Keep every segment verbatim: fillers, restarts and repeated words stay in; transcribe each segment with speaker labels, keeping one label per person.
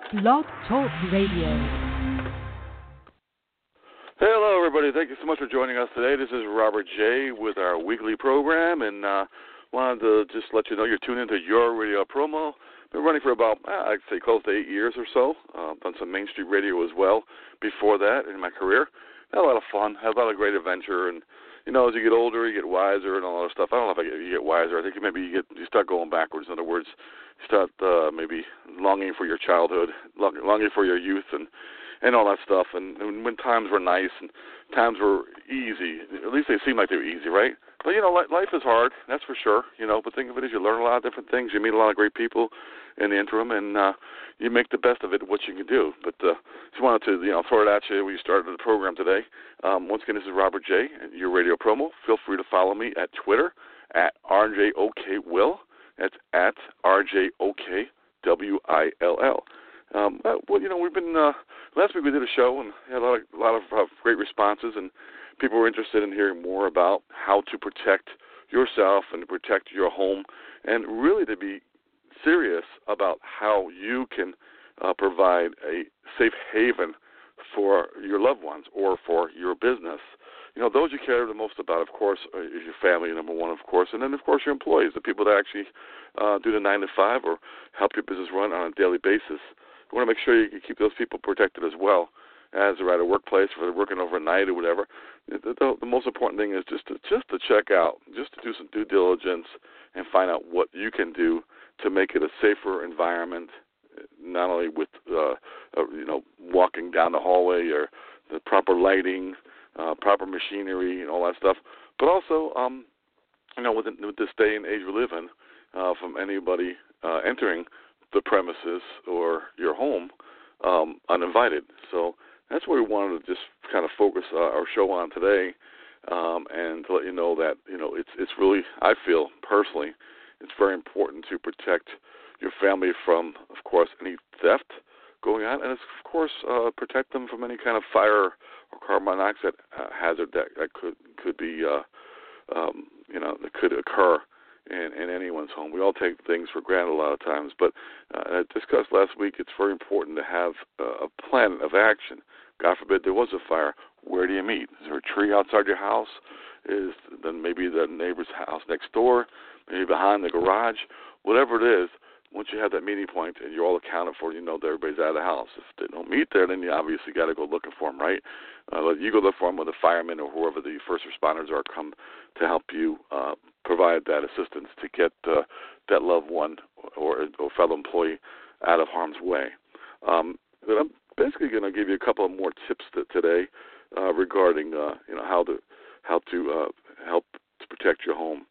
Speaker 1: Blog Talk Radio.
Speaker 2: Hello, everybody. Thank you so much for joining us today. This is Robert J. with our weekly program, and uh, wanted to just let you know you're tuned into Your Radio Promo. Been running for about, uh, I'd say, close to eight years or so. Uh, done some Main Street radio as well before that in my career. Had a lot of fun. Had a lot of great adventure, and you know, as you get older, you get wiser and all that stuff. I don't know if I get, you get wiser. I think maybe you get you start going backwards. In other words, you start uh, maybe longing for your childhood, long, longing for your youth, and and all that stuff. And, and when times were nice and times were easy, at least they seemed like they were easy, right? But you know, life is hard. That's for sure. You know, but think of it as you learn a lot of different things. You meet a lot of great people in the interim, and uh, you make the best of it. What you can do. But uh, just wanted to you know throw it at you. We started the program today. Um, once again, this is Robert J. Your Radio Promo. Feel free to follow me at Twitter at R J O K Will. That's at R J O K W I L L. Um, uh, well, you know, we've been uh, last week we did a show and had a lot of, a lot of uh, great responses, and people were interested in hearing more about how to protect yourself and to protect your home, and really to be serious about how you can uh, provide a safe haven for your loved ones or for your business. You know, those you care the most about, of course, is your family, number one, of course, and then, of course, your employees, the people that actually uh, do the nine to five or help your business run on a daily basis. You want to make sure you keep those people protected as well, as they're at a workplace, or they're working overnight or whatever. The, the, the most important thing is just to just to check out, just to do some due diligence and find out what you can do to make it a safer environment, not only with uh, uh, you know walking down the hallway or the proper lighting, uh, proper machinery, and all that stuff, but also um, you know with, the, with this day and age we live in, uh, from anybody uh, entering the premises or your home um, uninvited. So that's what we wanted to just kind of focus uh, our show on today, um, and to let you know that you know it's it's really, I feel personally, it's very important to protect your family from, of course, any theft going on, and it's, of course, uh, protect them from any kind of fire or carbon monoxide uh, hazard that, that could could be uh, um, you know that could occur in, in anyone's home. We all take things for granted a lot of times, but uh, I discussed last week, it's very important to have uh, a plan of action. God forbid there was a fire. Where do you meet? Is there a tree outside your house? Is then maybe the neighbor's house next door, maybe behind the garage? Whatever it is, once you have that meeting point and you're all accounted for, you know that everybody's out of the house. If they don't meet there, then you obviously got to go looking for them, right? Uh, you go look for them with the firemen or whoever the first responders are come to help you uh, provide that assistance to get uh, that loved one or, or fellow employee out of harm's way. Um, but I'm basically going to give you a couple of more tips to, today uh, regarding uh, you know how to how to uh, help to protect your home.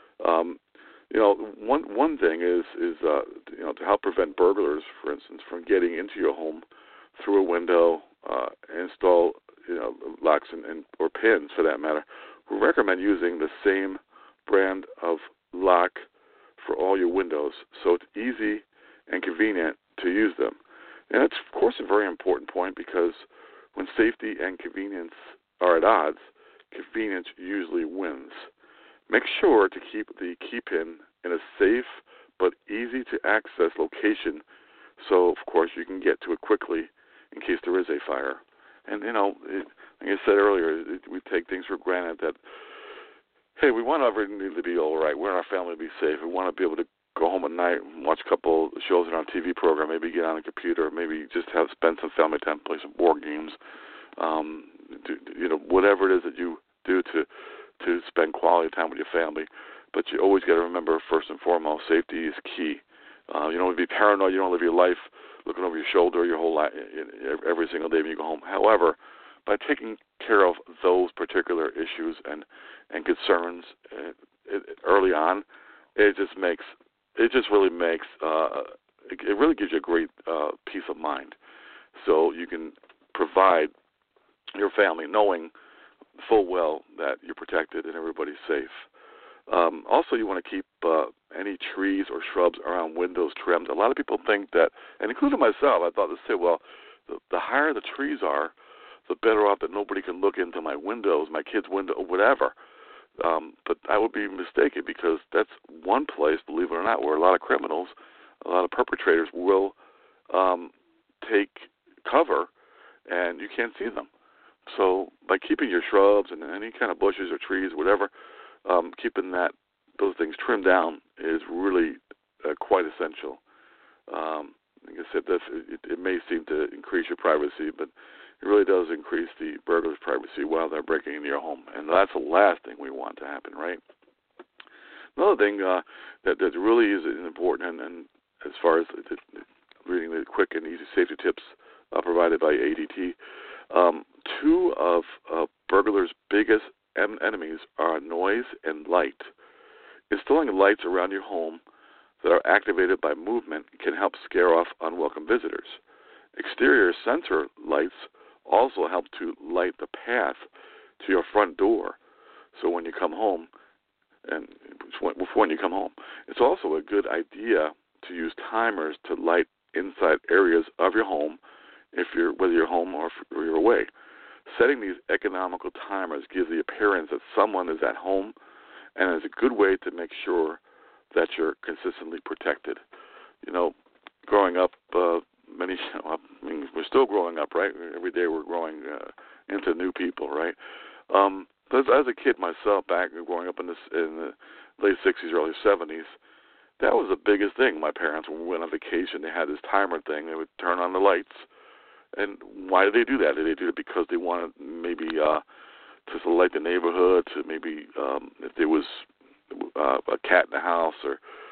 Speaker 2: Um, You know, one one thing is is uh, you know to help prevent burglars, for instance, from getting into your home through a window. Uh, install you know locks and, and or pins for that matter. We recommend using the same brand of lock for all your windows, so it's easy and convenient to use them. And it's of course a very important point because when safety and convenience are at odds, convenience usually wins. Make sure to keep the key pin in a safe but easy to access location so, of course, you can get to it quickly in case there is a fire. And, you know, it, like I said earlier, it, we take things for granted that, hey, we want everything to be all right. We want our family to be safe. We want to be able to go home at night and watch a couple of shows on our T V program, maybe get on a computer, maybe just have spend some family time, play some board games, um, do, you know, whatever it is that you do to to spend quality time with your family. But you always got to remember, first and foremost, safety is key. Uh, you don't want to be paranoid. You don't live your life looking over your shoulder your whole life, every single day when you go home. However, by taking care of those particular issues and, and concerns uh, it, early on, it just makes it just really makes uh, it, it really gives you a great uh, peace of mind. So you can provide your family knowing full well that you're protected and everybody's safe. Um, also, you want to keep uh, any trees or shrubs around windows trimmed. A lot of people think that, and including myself, I thought to say, well, the, the higher the trees are, the better off that nobody can look into my windows, my kid's window, or whatever. Um, but I would be mistaken because that's one place, believe it or not, where a lot of criminals, a lot of perpetrators will um, take cover, and you can't see them. So by keeping your shrubs and any kind of bushes or trees, whatever, um, keeping that those things trimmed down is really uh, quite essential. Um, like I said, this, it, it may seem to increase your privacy, but it really does increase the burglar's privacy while they're breaking into your home, and that's the last thing we want to happen, right? Another thing uh, that, that really is important, and, and as far as the, the, reading the quick and easy safety tips uh, provided by A D T, um, two of uh, burglars' biggest em- enemies are noise and light. Installing lights around your home that are activated by movement can help scare off unwelcome visitors. Exterior sensor lights also help to light the path to your front door. So when you come home, and when you come home, it's also a good idea to use timers to light inside areas of your home, if you're whether you're home or if you're away. Setting these economical timers gives the appearance that someone is at home, and is a good way to make sure that you're consistently protected. You know, growing up, uh, many, I mean, we're still growing up, right? Every day we're growing uh, into new people, right? Um, as, as a kid myself, back growing up in, this, in the late sixties, early seventies, that was the biggest thing. My parents, when we went on vacation, they had this timer thing. They would turn on the lights. And why did they do that? Did they do it because they wanted maybe uh, to light the neighborhood, to maybe um, if there was uh, a cat in the house, or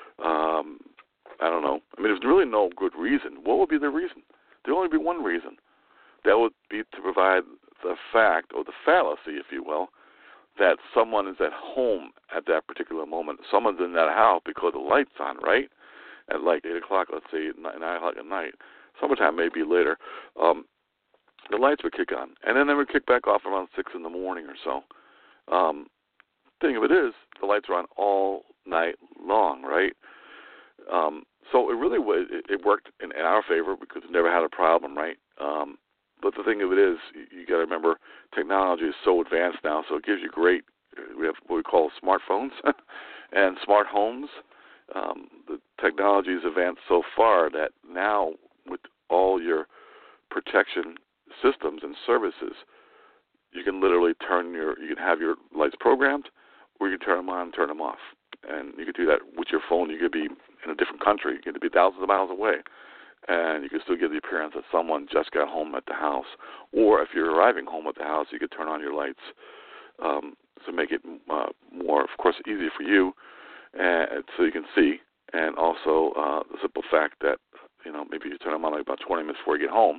Speaker 2: um, I don't know. I mean, there's really no good reason. What would be the reason? There would only be one reason. That would be to provide the fact, or the fallacy, if you will, that someone is at home at that particular moment. Someone's in that house because the light's on, right? At like eight o'clock, let's say, nine o'clock at night. Summertime, maybe later. Um, the lights would kick on, and then they would kick back off around six in the morning or so. Um, thing of it is, the lights are on all night long, right? Um, so it really was, it, it worked in, in our favor because we never had a problem, right? Um, but the thing of it is, you, you got to remember, technology is so advanced now, so it gives you great, we have what we call smartphones and smart homes. Um, the technology has advanced so far that now with all your protection systems and services, you can literally turn your, you can have your lights programmed, or you can turn them on and turn them off. And you could do that with your phone. You could be in a different country. You could be thousands of miles away, and you could still get the appearance that someone just got home at the house. Or if you're arriving home at the house, you could turn on your lights um, to make it uh, more, of course, easier for you, and so you can see. And also uh, the simple fact that, you know, maybe you turn them on like about twenty minutes before you get home.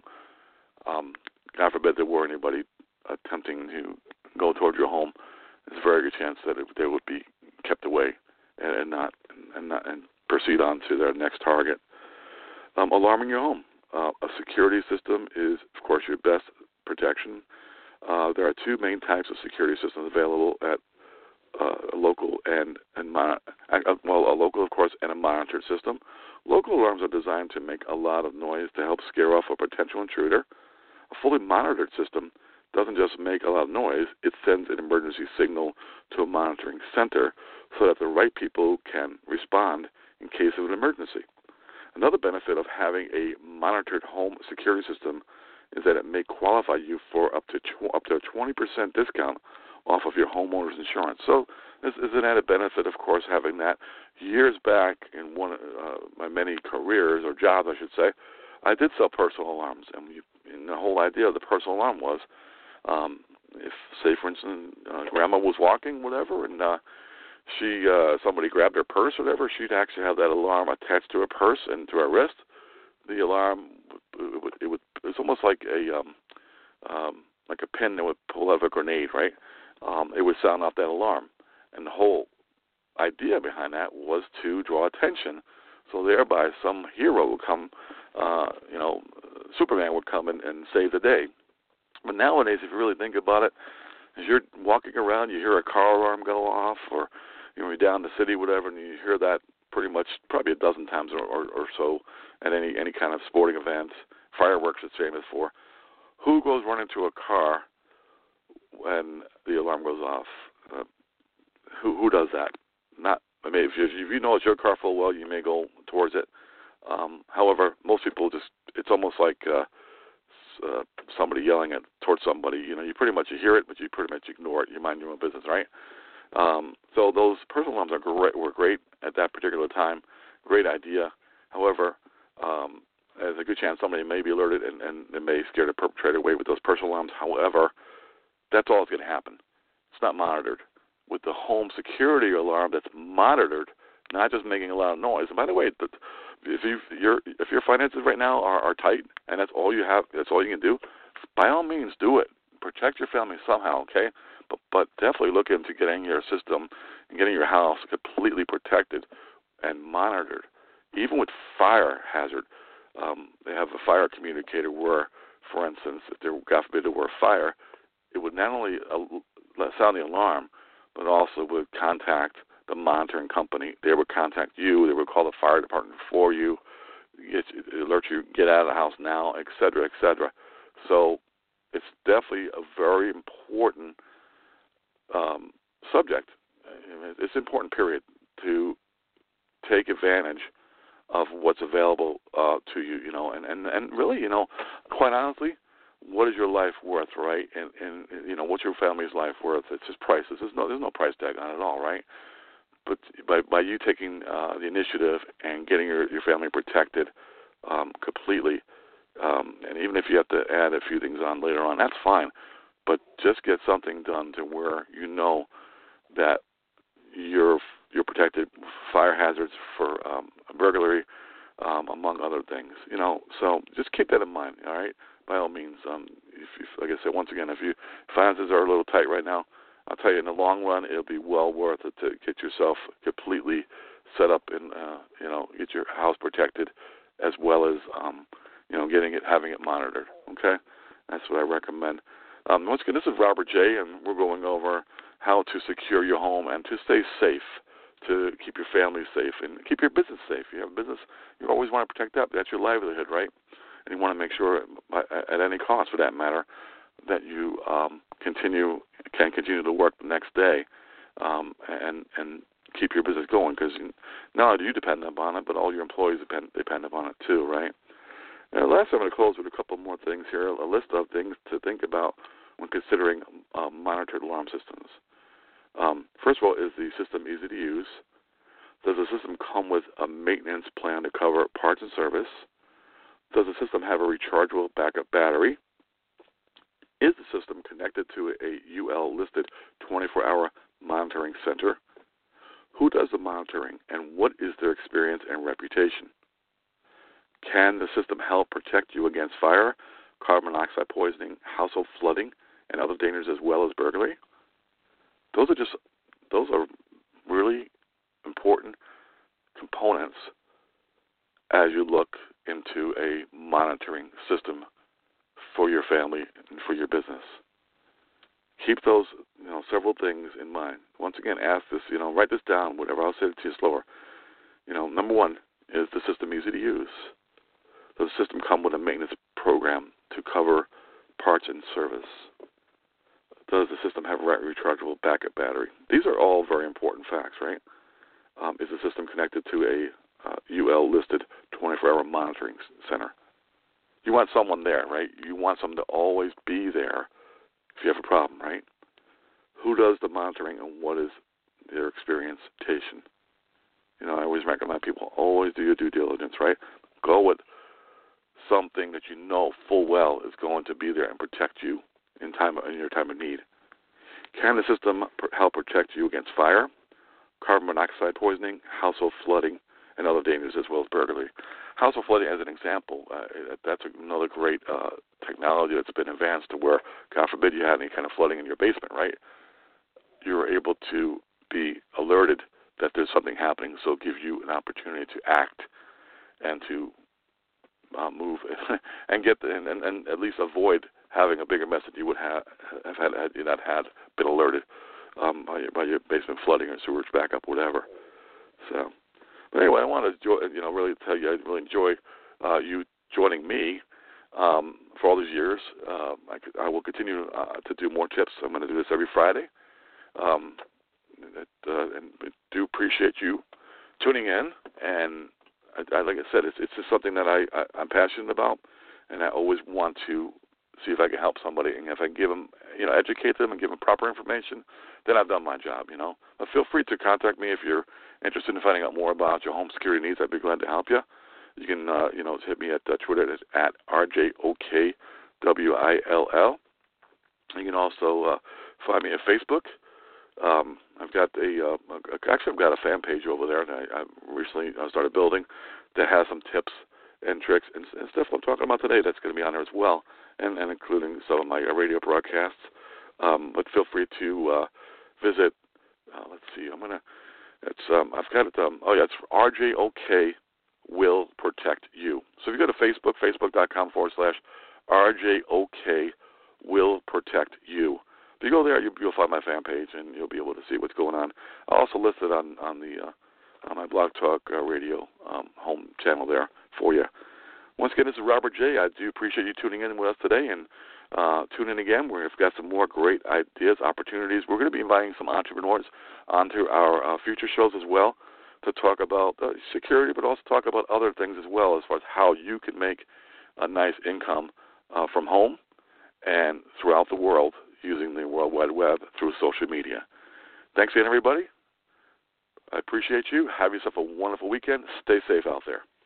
Speaker 2: Um, God forbid there were anybody attempting to go toward your home. There's a very good chance that it, they would be kept away and, and not and not and proceed on to their next target. Um, alarming your home. Uh, a security system is, of course, your best protection. Uh, there are two main types of security systems available at uh, a local and and mon- uh, well, a local, of course, and a monitored system. Local alarms are designed to make a lot of noise to help scare off a potential intruder. A fully monitored system doesn't just make a lot of noise, it sends an emergency signal to a monitoring center so that the right people can respond in case of an emergency. Another benefit of having a monitored home security system is that it may qualify you for up to tw- up to a twenty percent discount off of your homeowner's insurance. So this is an added benefit, of course, having that. Years back in one of uh, my many careers, or jobs, I should say, I did sell personal alarms, and, we, and the whole idea of the personal alarm was, Um, if, say, for instance, uh, grandma was walking, whatever, and uh, she, uh, somebody grabbed her purse or whatever, she'd actually have that alarm attached to her purse and to her wrist. The alarm, it would, it would, it's almost like a, um, um, like a pin that would pull out a grenade, right? Um, it would sound out that alarm, and the whole idea behind that was to draw attention, so thereby some hero would come, uh, you know, Superman would come and, and save the day. But nowadays, if you really think about it, as you're walking around, you hear a car alarm go off, or you know, you're down the city, whatever, and you hear that pretty much probably a dozen times or, or, or so at any any kind of sporting event. Fireworks it's famous for. Who goes running to a car when the alarm goes off? Uh, who who does that? Not. I mean, if you, if you know it's your car full well, you may go towards it. Um, however, most people just, it it's almost like uh, uh, somebody yelling at towards somebody. You know, you pretty much you hear it, but you pretty much ignore it. You mind your own business, right? Um, so those personal alarms are great, were great at that particular time. Great idea. However, um, there's a good chance somebody may be alerted and, and they may scare the perpetrator away with those personal alarms. However, that's all that's going to happen. It's not monitored. With the home security alarm that's monitored, not just making a lot of noise. And by the way, if you your if your finances right now are, are tight and that's all you have, that's all you can do, by all means do it. Protect your family somehow, okay? But but definitely look into getting your system and getting your house completely protected and monitored. Even with fire hazard, um, they have a fire communicator where, for instance, if there, God forbid, there were a fire, it would not only uh, sound the alarm, but also would contact the monitoring company. They would contact you. They would call the fire department for you, get you, alert you, get out of the house now, et cetera, et cetera. So it's definitely a very important um, subject. It's an important period to take advantage of what's available uh, to you, you know, and, and, and really, you know, quite honestly, what is your life worth, right? And, and you know, what's your family's life worth? It's just priceless. There's no, there's no price tag on it at all, right? But by, by you taking uh, the initiative and getting your, your family protected um, completely, um, and even if you have to add a few things on later on, that's fine. But just get something done to where you know that you're you're protected, fire hazards, for um, burglary, um, among other things. You know, so just keep that in mind. All right, by all means. Um, if, if, like I said, once again, if your finances are a little tight right now, I'll tell you, in the long run, it'll be well worth it to get yourself completely set up and uh, you know, get your house protected, as well as um, you know, getting it, having it monitored. Okay, that's what I recommend. Um, once again, this is Robert J, and we're going over how to secure your home and to stay safe, to keep your family safe and keep your business safe. You have a business, you always want to protect that. That's your livelihood, right? And you want to make sure, at any cost for that matter, that you um, continue can continue to work the next day um, and and keep your business going, because not only do you depend upon it, but all your employees depend depend upon it too, right? And last, I'm going to close with a couple more things here, a list of things to think about when considering uh, monitored alarm systems. Um, first of all, is the system easy to use? Does the system come with a maintenance plan to cover parts and service? Does the system have a rechargeable backup battery? Is the system connected to a U L-listed twenty-four hour monitoring center? Who does the monitoring, and what is their experience and reputation? Can the system help protect you against fire, carbon monoxide poisoning, household flooding, and other dangers, as well as burglary? Those are just those are really important components as you look into a monitoring system for your family and for your business. Keep those, you know, several things in mind. Once again, ask this, you know, write this down, whatever. I'll say it to you slower. You know, number one, is the system easy to use? Does the system come with a maintenance program to cover parts and service? Does the system have a rechargeable backup battery? These are all very important facts, right? Um, is the system connected to a uh, U L-listed twenty-four hour monitoring center? You want someone there, right? You want someone to always be there if you have a problem, right? Who does the monitoring, and what is their experimentation? You know, I always recommend people always do your due diligence, right? Go with something that you know full well is going to be there and protect you in time in your time of need. Can the system help protect you against fire, carbon monoxide poisoning, household flooding, and other dangers, as well as burglary? Household flooding, as an example, uh, that's another great uh, technology that's been advanced to where, God forbid, you had any kind of flooding in your basement, right? You're able to be alerted that there's something happening, so it gives you an opportunity to act and to uh, move and get the, and, and, and at least avoid having a bigger mess that you would have, have had had you not had been alerted um, by, your, by your basement flooding or sewage backup, whatever. So, but anyway, I want to you know really tell you I really enjoy uh, you joining me um, for all these years. Uh, I, could, I will continue uh, to do more tips. I'm going to do this every Friday. Um, it, uh, and I do appreciate you tuning in, and I, I, like I said, it's, it's just something that I, I, I'm passionate about, and I always want to see if I can help somebody, and if I can give them, you know, educate them and give them proper information, then I've done my job, you know. But feel free to contact me if you're interested in finding out more about your home security needs. I'd be glad to help you. You can, uh, you know, hit me at uh, Twitter at R J O K W I L L. You can also uh, find me at Facebook. Um, I've got a, uh, actually I've got a fan page over there that I, I recently started building that has some tips and tricks and, and stuff I'm talking about today that's going to be on there as well, and, and including some of my radio broadcasts. Um, but feel free to uh, visit. Uh, let's see. I'm gonna. It's. Um, I've got it. Um, oh yeah, it's R J O K Will Protect You. So if you go to Facebook, facebook.com forward slash R J O K Will Protect You. If you go there, you, you'll find my fan page, and you'll be able to see what's going on. I'll also list it on on the uh, on my Blog Talk uh, Radio um, home channel there for you. Once again, this is Robert J. I do appreciate you tuning in with us today, and uh, tune in again. We've got some more great ideas, opportunities. We're going to be inviting some entrepreneurs onto our uh, future shows as well to talk about uh, security, but also talk about other things as well as far as how you can make a nice income uh, from home and throughout the world using the World Wide Web through social media. Thanks again, everybody. I appreciate you. Have yourself a wonderful weekend. Stay safe out there.